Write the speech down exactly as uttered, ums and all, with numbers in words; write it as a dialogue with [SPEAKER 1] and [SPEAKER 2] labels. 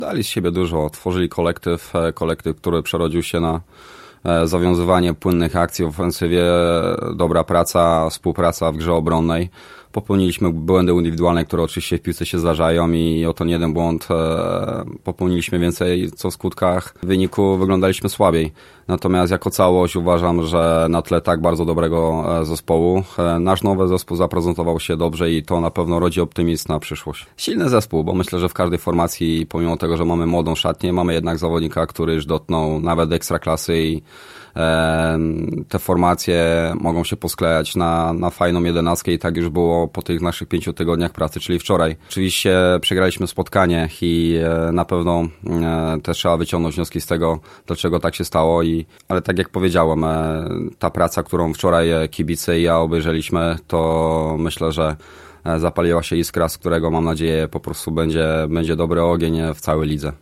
[SPEAKER 1] Dali z siebie dużo, tworzyli kolektyw, kolektyw, który przerodził się na zawiązywanie płynnych akcji w ofensywie, dobra praca, współpraca w grze obronnej. Popełniliśmy błędy indywidualne, które oczywiście w piłce się zdarzają i oto nie jeden błąd popełniliśmy więcej, co w skutkach w wyniku wyglądaliśmy słabiej. Natomiast jako całość uważam, że na tle tak bardzo dobrego zespołu nasz nowy zespół zaprezentował się dobrze i to na pewno rodzi optymizm na przyszłość. Silny zespół, bo myślę, że w każdej formacji, pomimo tego, że mamy młodą szatnię, mamy jednak zawodnika, który już dotknął nawet ekstraklasy i te formacje mogą się posklejać na, na fajną jedenastkę i tak już było po tych naszych pięciu tygodniach pracy, czyli wczoraj. Oczywiście przegraliśmy spotkanie i na pewno też trzeba wyciągnąć wnioski z tego, dlaczego tak się stało, i, ale tak jak powiedziałem, ta praca, którą wczoraj kibice i ja obejrzeliśmy, to myślę, że zapaliła się iskra, z którego mam nadzieję po prostu będzie, będzie dobry ogień w całej lidze.